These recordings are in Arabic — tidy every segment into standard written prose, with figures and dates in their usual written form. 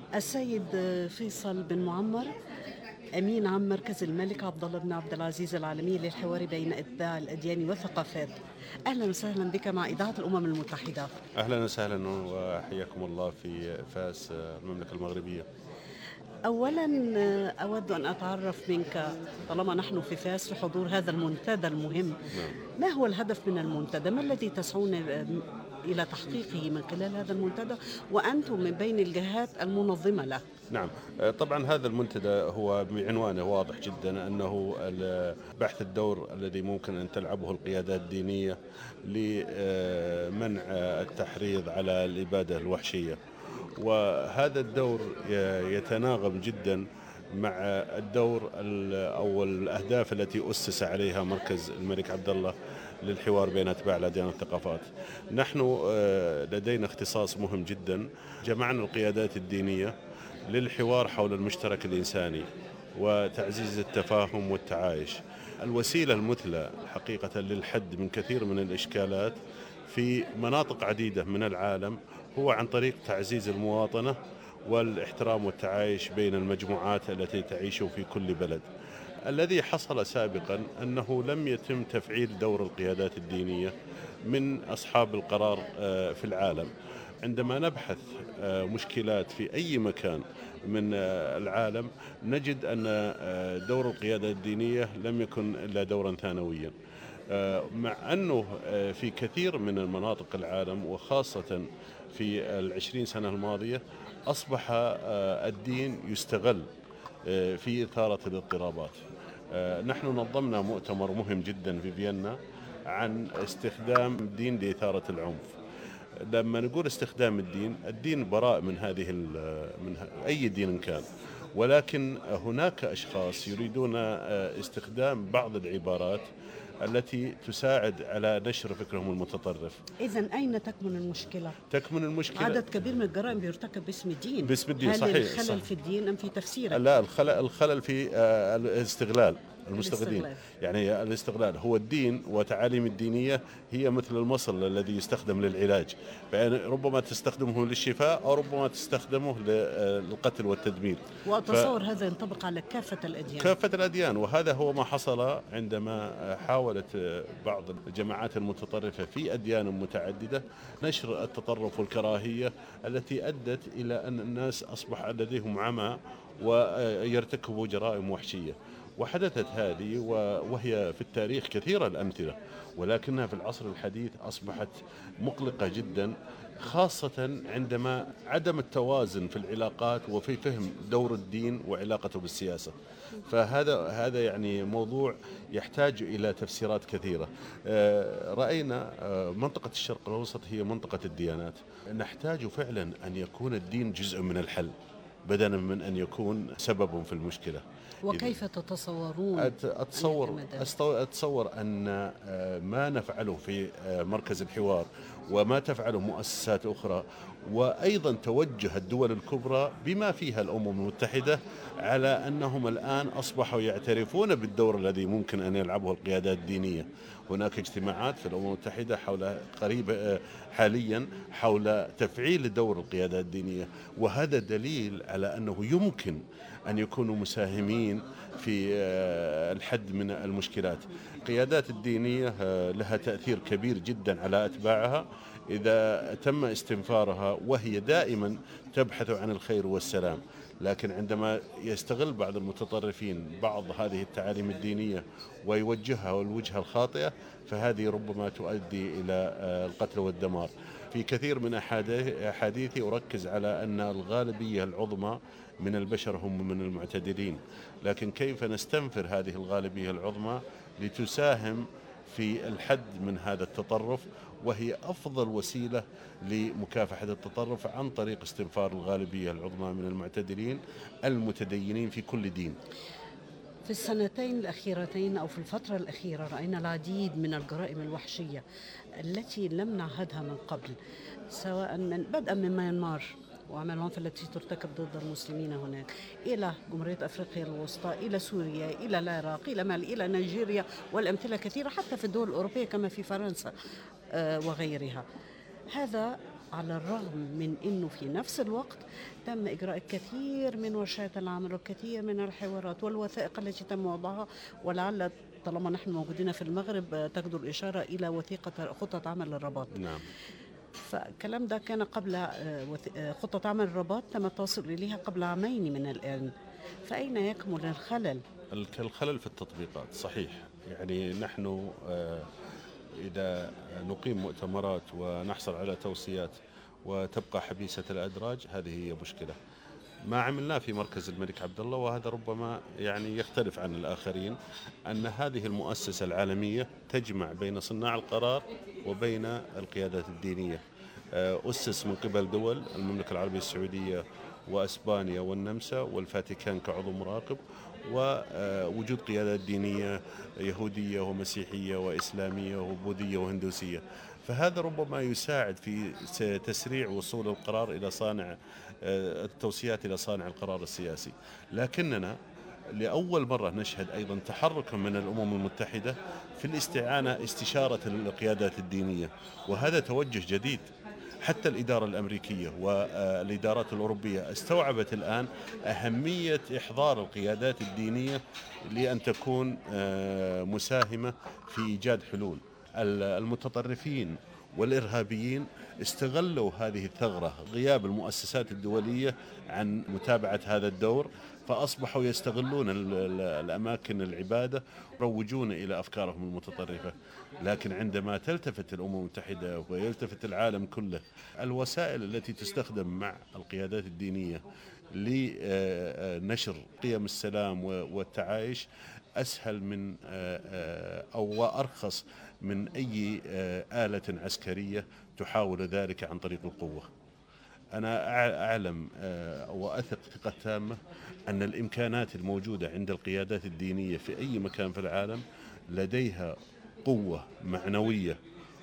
السيد فيصل بن معمر، أمين عام مركز الملك عبد الله بن عبد العزيز العالمي للحوار بين أتباع الأديان والثقافات. أهلا وسهلا بك مع إذاعة الأمم المتحدة. أهلا وسهلا وحياكم الله في فاس المملكة المغربية. أولا أود أن أتعرف منك، طالما نحن في فاس لحضور هذا المنتدى المهم، نعم. ما هو الهدف من المنتدى؟ ما الذي تسعون إلى تحقيقه من خلال هذا المنتدى وأنتم من بين الجهات المنظمة له؟ نعم، طبعا هذا المنتدى هو بعنوانه واضح جدا أنه بحث الدور الذي ممكن أن تلعبه القيادات الدينية لمنع التحريض على الإبادة الوحشية، وهذا الدور يتناغم جدا مع الدور أو الأهداف التي أسس عليها مركز الملك عبد الله للحوار بين أتباع الأديان والثقافات. نحن لدينا اختصاص مهم جدا، جمعنا القيادات الدينية للحوار حول المشترك الإنساني وتعزيز التفاهم والتعايش. الوسيلة المثلى حقيقة للحد من كثير من الإشكالات في مناطق عديدة من العالم هو عن طريق تعزيز المواطنة والاحترام والتعايش بين المجموعات التي تعيش في كل بلد. الذي حصل سابقا أنه لم يتم تفعيل دور القيادات الدينية من أصحاب القرار في العالم. عندما نبحث مشكلات في أي مكان من العالم نجد أن دور القيادة الدينية لم يكن إلا دورا ثانويا، مع أنه في كثير من المناطق العالم وخاصة في 20 سنة الماضية أصبح الدين يستغل في إثارة الاضطرابات. نحن نظمنا مؤتمر مهم جدا في فيينا عن استخدام الدين لإثارة العنف. لما نقول استخدام الدين براء من من أي دين كان، ولكن هناك أشخاص يريدون استخدام بعض العبارات التي تساعد على نشر فكرهم المتطرف. إذن أين تكمن المشكلة؟ تكمن المشكلة عدد كبير من الجرائم بيرتكب باسم الدين. باسم الدين، هل صحيح. الخلل في الدين أم في تفسيره؟ لا، الخلل في الاستغلال المستغلين. يعني الاستغلال هو الدين وتعاليم الدينية هي مثل المصل الذي يستخدم للعلاج، يعني ربما تستخدمه للشفاء أو ربما تستخدمه للقتل والتدمير. وأتصور هذا ينطبق على كافة الأديان. كافة الأديان، وهذا هو ما حصل عندما حاولت بعض الجماعات المتطرفة في أديان متعددة نشر التطرف والكراهية التي أدت إلى أن الناس أصبح لديهم عمى ويرتكبوا جرائم وحشية. وحدثت هذه وهي في التاريخ كثيرة الأمثلة، ولكنها في العصر الحديث أصبحت مقلقة جدا، خاصة عندما عدم التوازن في العلاقات وفي فهم دور الدين وعلاقته بالسياسة. فهذا يعني موضوع يحتاج إلى تفسيرات كثيرة. رأينا منطقة الشرق الأوسط هي منطقة الديانات، نحتاج فعلا أن يكون الدين جزء من الحل بدلا من أن يكون سبب في المشكلة. وكيف تتصورون؟ أتصور أن ما نفعله في مركز الحوار وما تفعله مؤسسات أخرى، وأيضا توجه الدول الكبرى بما فيها الأمم المتحدة على أنهم الآن أصبحوا يعترفون بالدور الذي ممكن أن يلعبه القيادات الدينية. هناك اجتماعات في الأمم المتحدة حاليا حول تفعيل دور القيادات الدينية، وهذا دليل على أنه يمكن أن يكونوا مساهمين في الحد من المشكلات. القيادات الدينية لها تأثير كبير جدا على أتباعها إذا تم استنفارها، وهي دائما تبحث عن الخير والسلام. لكن عندما يستغل بعض المتطرفين بعض هذه التعاليم الدينية ويوجهها الوجهة الخاطئة، فهذه ربما تؤدي إلى القتل والدمار. في كثير من أحاديثي أركز على أن الغالبية العظمى من البشر هم من المعتدلين، لكن كيف نستنفر هذه الغالبية العظمى لتساهم في الحد من هذا التطرف، وهي أفضل وسيلة لمكافحة التطرف عن طريق استنفار الغالبية العظمى من المعتدلين المتدينين في كل دين. في السنتين الأخيرتين أو في الفترة الأخيرة رأينا العديد من الجرائم الوحشية التي لم نعهدها من قبل، سواء بدءا من ميانمار وعمل العنف التي ترتكب ضد المسلمين هناك، إلى جمهورية أفريقيا الوسطى، إلى سوريا، إلى العراق، إلى مالي، إلى نيجيريا، والأمثلة كثيرة حتى في الدول الأوروبية كما في فرنسا وغيرها. هذا على الرغم من أنه في نفس الوقت تم إجراء الكثير من ورشات العمل والكثير من الحوارات والوثائق التي تم وضعها. ولعل طالما نحن موجودين في المغرب تجدر الإشارة إلى وثيقة خطة عمل الرباط. نعم. فالكلام ده كان قبل خطة عمل الرباط تم التوصل إليها قبل عامين من الآن. فأين يكمن الخلل؟ الخلل في التطبيقات صحيح. يعني نحن إذا نقيم مؤتمرات ونحصل على توصيات وتبقى حبيسة الأدراج، هذه هي مشكلة. ما عملناه في مركز الملك عبد الله، وهذا ربما يعني يختلف عن الآخرين، أن هذه المؤسسة العالمية تجمع بين صناع القرار وبين القيادات الدينية. أسس من قبل دول المملكة العربية السعودية وأسبانيا والنمسا والفاتيكان كعضو مراقب، ووجود قيادات دينية يهودية ومسيحية وإسلامية وبوذية وهندوسية. فهذا ربما يساعد في تسريع وصول القرار إلى صانع التوصيات إلى صانع القرار السياسي. لكننا لأول مرة نشهد أيضا تحركا من الأمم المتحدة في الاستعانة استشارة القيادات الدينية، وهذا توجه جديد. حتى الإدارة الأمريكية والإدارات الأوروبية استوعبت الآن أهمية إحضار القيادات الدينية لأن تكون مساهمة في إيجاد حلول. المتطرفين والإرهابيين استغلوا هذه الثغرة، غياب المؤسسات الدولية عن متابعة هذا الدور، فأصبحوا يستغلون الأماكن العبادة يروجون إلى أفكارهم المتطرفة. لكن عندما تلتفت الأمم المتحدة ويلتفت العالم كله، الوسائل التي تستخدم مع القيادات الدينية لنشر قيم السلام والتعايش أسهل من أو أرخص من أي آلة عسكرية تحاول ذلك عن طريق القوة. أنا أعلم وأثق ثقة تامة أن الإمكانات الموجودة عند القيادات الدينية في أي مكان في العالم لديها قوة معنوية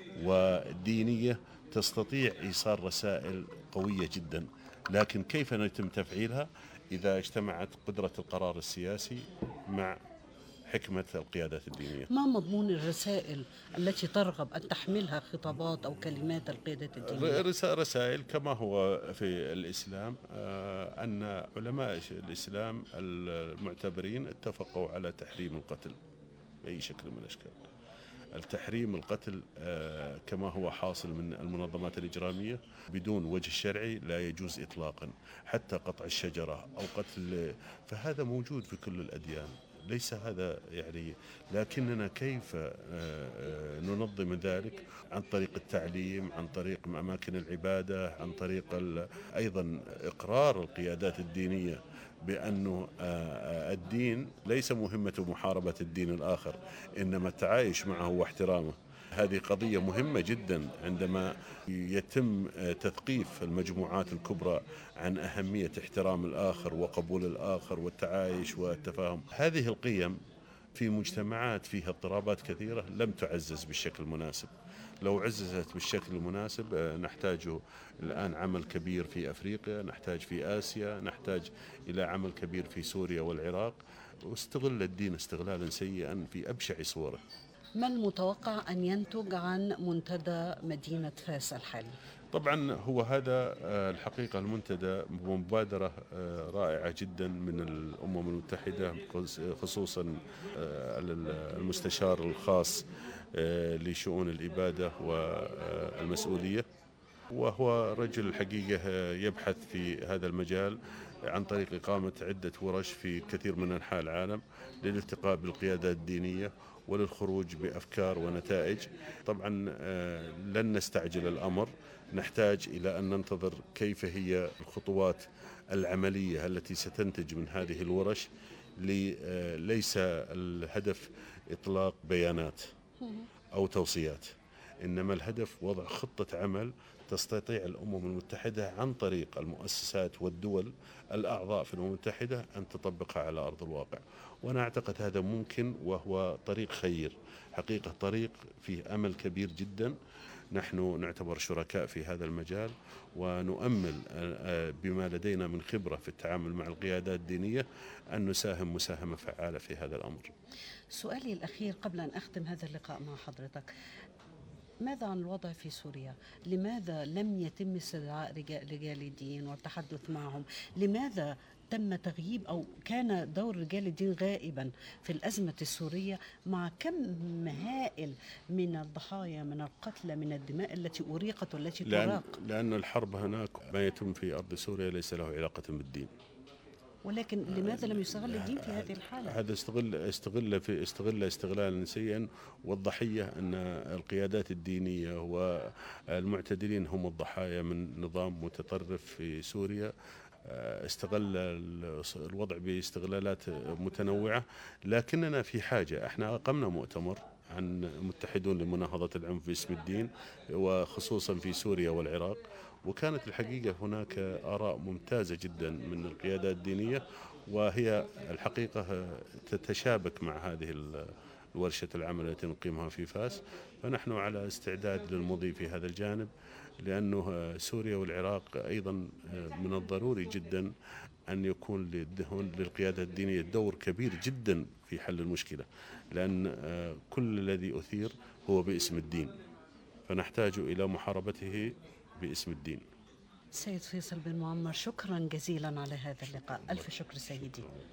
ودينية تستطيع إيصال رسائل قوية جدا. لكن كيف يتم تفعيلها؟ إذا اجتمعت قدرة القرار السياسي مع حكمة القيادات الدينية. ما مضمون الرسائل التي ترغب أن تحملها خطابات أو كلمات القيادات الدينية؟ رسائل كما هو في الإسلام، أن علماء الإسلام المعتبرين اتفقوا على تحريم القتل بأي شكل من الأشكال. التحريم القتل كما هو حاصل من المنظمات الإجرامية بدون وجه شرعي لا يجوز إطلاقا، حتى قطع الشجرة أو قتل، فهذا موجود في كل الأديان، ليس هذا يعني. لكننا كيف ننظم ذلك؟ عن طريق التعليم، عن طريق أماكن العبادة، عن طريق أيضا إقرار القيادات الدينية بأنه الدين ليس مهمة محاربة الدين الآخر، إنما التعايش معه واحترامه. هذه قضية مهمة جدا عندما يتم تثقيف المجموعات الكبرى عن أهمية احترام الآخر وقبول الآخر والتعايش والتفاهم. هذه القيم في مجتمعات فيها اضطرابات كثيرة لم تعزز بالشكل المناسب. لو عززت بالشكل المناسب نحتاج الآن عمل كبير في أفريقيا، نحتاج في آسيا، نحتاج إلى عمل كبير في سوريا والعراق، واستغل الدين استغلالا سيئا في أبشع صوره. ما المتوقع أن ينتج عن منتدى مدينة فاس الحالي؟ طبعا هو هذا الحقيقة المنتدى مبادرة رائعة جدا من الأمم المتحدة، خصوصا المستشار الخاص لشؤون الإبادة والمسؤولية، وهو رجل الحقيقة يبحث في هذا المجال عن طريق إقامة عدة ورش في كثير من أنحاء العالم للالتقاء بالقيادات الدينية وللخروج بأفكار ونتائج. طبعا لن نستعجل الأمر، نحتاج إلى أن ننتظر كيف هي الخطوات العملية التي ستنتج من هذه الورش. ليس الهدف إطلاق بيانات أو توصيات، إنما الهدف وضع خطة عمل تستطيع الأمم المتحدة عن طريق المؤسسات والدول الأعضاء في الأمم المتحدة أن تطبقها على أرض الواقع. وأنا أعتقد هذا ممكن، وهو طريق خير حقيقة، طريق فيه أمل كبير جدا. نحن نعتبر شركاء في هذا المجال، ونؤمل بما لدينا من خبرة في التعامل مع القيادات الدينية أن نساهم مساهمة فعالة في هذا الأمر. سؤالي الأخير قبل أن أختم هذا اللقاء مع حضرتك، ماذا عن الوضع في سوريا؟ لماذا لم يتم استدعاء رجال الدين والتحدث معهم؟ لماذا تم تغييب أو كان دور رجال الدين غائبا في الأزمة السورية مع كم هائل من الضحايا، من القتلى، من الدماء التي أريقت والتي تراق؟ لأن الحرب هناك ما يتم في أرض سوريا ليس له علاقة بالدين. ولكن لماذا لم يستغل الدين في هذه الحالة؟ هذا استغل استغلالا سيئا، والضحية أن القيادات الدينية والمعتدلين هم الضحايا من نظام متطرف في سوريا. استغل الوضع باستغلالات متنوعة. لكننا في حاجة، احنا أقمنا مؤتمر عن متحدون لمناهضة العنف باسم الدين، وخصوصا في سوريا والعراق، وكانت الحقيقة هناك آراء ممتازة جدا من القيادات الدينية، وهي الحقيقة تتشابك مع هذه ورشة العمل التي نقيمها في فاس. فنحن على استعداد للمضي في هذا الجانب، لأنه سوريا والعراق أيضا من الضروري جدا أن يكون للقيادة الدينية دور كبير جدا في حل المشكلة، لأن كل الذي أثير هو باسم الدين، فنحتاج إلى محاربته باسم الدين. سيد فيصل بن معمر، شكرا جزيلا على هذا اللقاء. ألف شكر سيدي.